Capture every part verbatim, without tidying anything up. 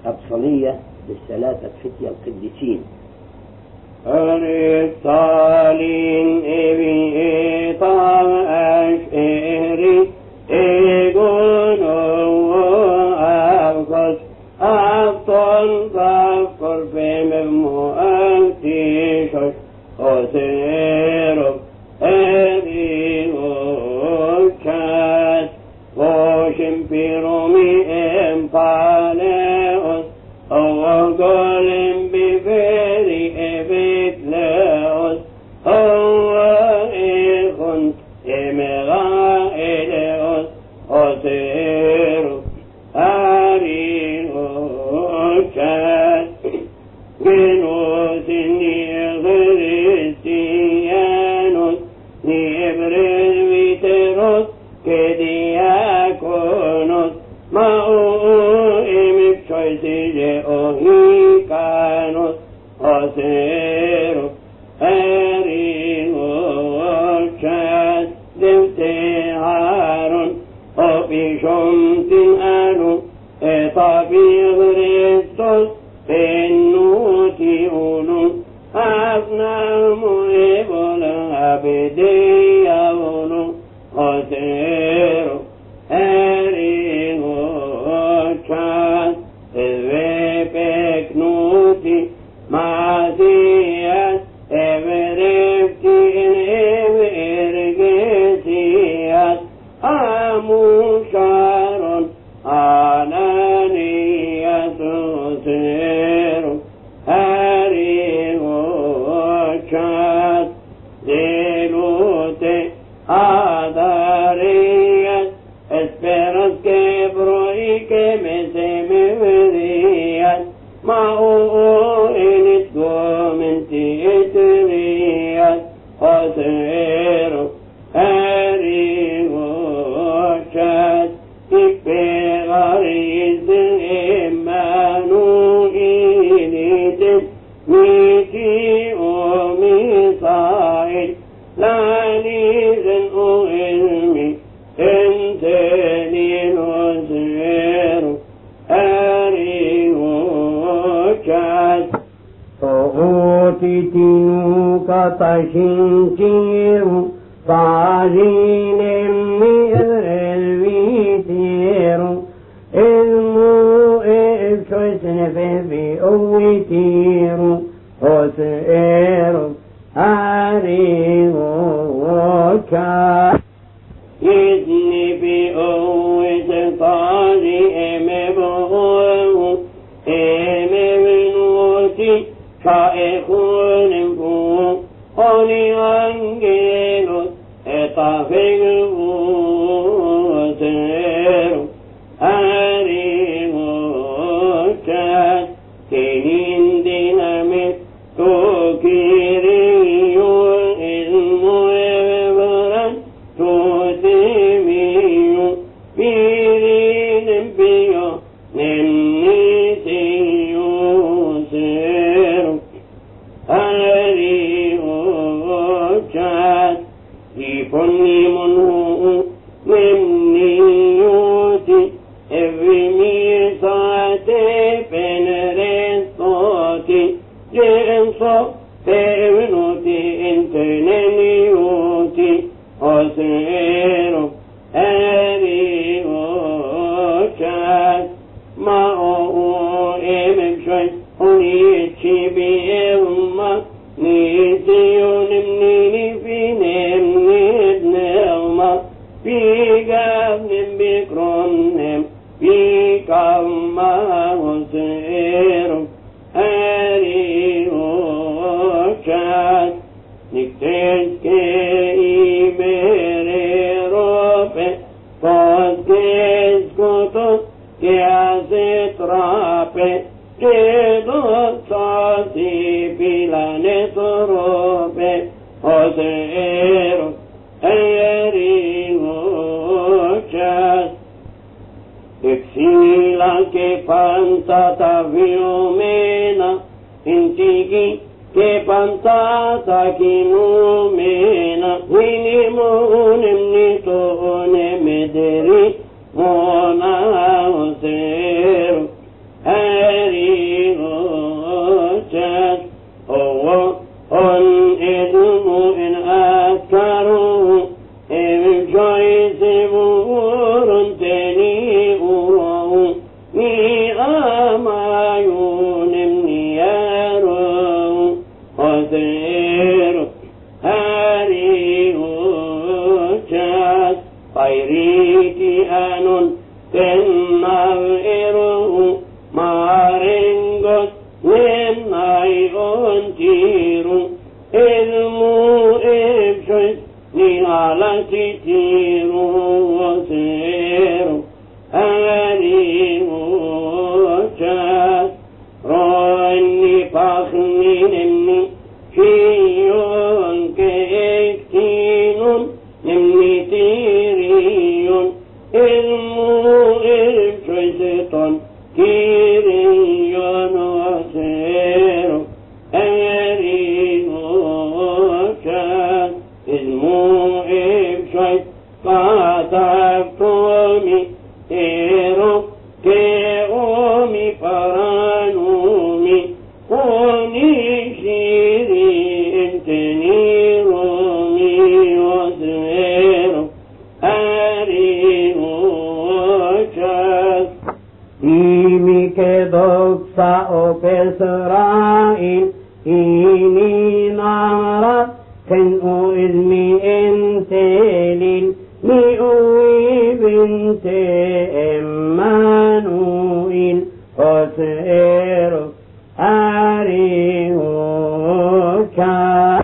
أبصلية للثلاثة فتية القديسين. أرسالين إبي طام أشئري إيقونوا أبقص أبطل فقر بمؤتيشش أسيرب أبي وشاد وشم برومي إمباليوس أوغل بفيري إبيت لأوس هو إخن إمغائلوس أسيرب أري وشاد جنوس نيغريستيانوس نيبرز ويتروس كدياكونوس ماؤم بشويسي أوهيكانوس أسيرو أري وشاد دفتهارون أبيشمت أنو إطابي غريستوس إنوتيونو أفنام إبولا بديونو أسيرو أري وشاد إذبكنوتي معزيات إبرفتي إبرقسيات أموشارون أنانية سيرو أري وشاد زيلوتي آداريات اسبرس كبرويك مسمريات ماو إنت قومنتي إتريات أسيرو أري وشاد إبغاريز إمانوئيليت ميتي وميصائل لانيزن أغلمي انتني نسير أري وشاد أوتي تنوك تشنشير فعزين مئر الويتير إذمو إبشوسن في أويتير أسئر أري وشاد إذني بأوت طالي إمبغوه إمبنوتي شائخون فوه قولي أنجيلوس إطافقه سيرو أري وشاد كهين ديناميك توكيريو إلمو إبران توديميو بيرين بيو ننسيو سيرو أري وشاد يفني منه منيوتي إفمي ساتي بنرستوتي جنسو بابنوتي انتنيوتي أسيرو أري وشاد ما هو إمكشوي ونيتشي بإما نيتيون منيني في نمني بنغمة في قبل بكرونهم في كما وسيرو أري وشاد نكتش كي بري روبي فاسكيس كتو كي عزيت رابي كدو صاصي بلانت روبي وسيرو أري وشاد اكسيلا كي فانتا فيومينا انتيكي que pantata que no mena winimo nemnito nemederi mona osero أمايون نيارو وزير هاري وشاس خيريتي أنون تنالئرو مارنغوس نمناي أنتيرو إلمو إبشوش نهالا تيرو وزيرو هاري وشاس روني باخني نمني شيون كيكتينون نمني تيريون إلمو إبشوشتون كيريون وزيرو هاري وشاس إلمو إبشوش فاتفتومي إيرو كيومي فرانومي قوني شيري انتني رومي وزويرو هاري وشاس إيمي كدوكسا أوبسرائيل إيني نارا كنو إذمي انتليل مئوي بنت إمانوئيل وسئر أريهوكا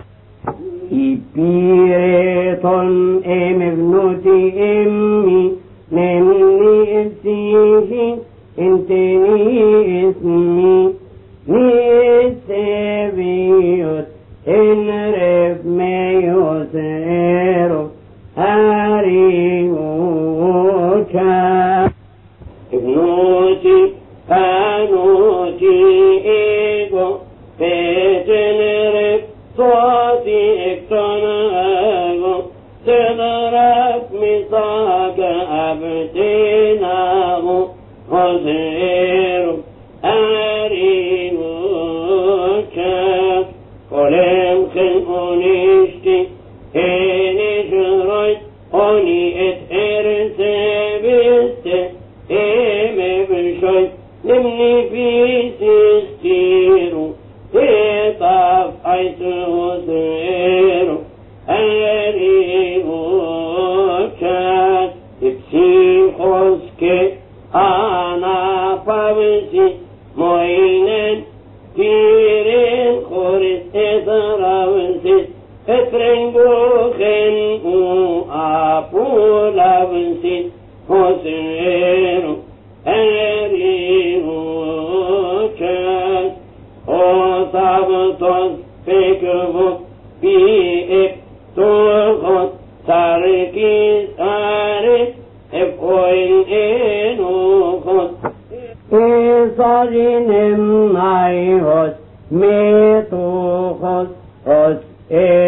إبيريتون إم ابنتي إمي نمني إبسيشي انتني اسمي نيستبيوت إن رف ميوسئر أريهوكا ابنوتي أنوتي إيغو بيتنرف صوتي اكتناغو تدرك مصاك أبتناغو وزيرو أريهوكا قلم خلقونيشتي إني شريت أني اتحرس بست إيم بشوي نمني في سستيرو إطاف عيسو سيرو أريهوكا إبسي خسكي أنا فبسي موينن تيرين خورس إسراوسي اترنجوخن أبولابسي وسيرو أريهوكا وصابتوس فيكبوك بيئب تورخوت ساركيس آرف افقوين إنوخوت إصارينم نايهوس ميتوخوس أس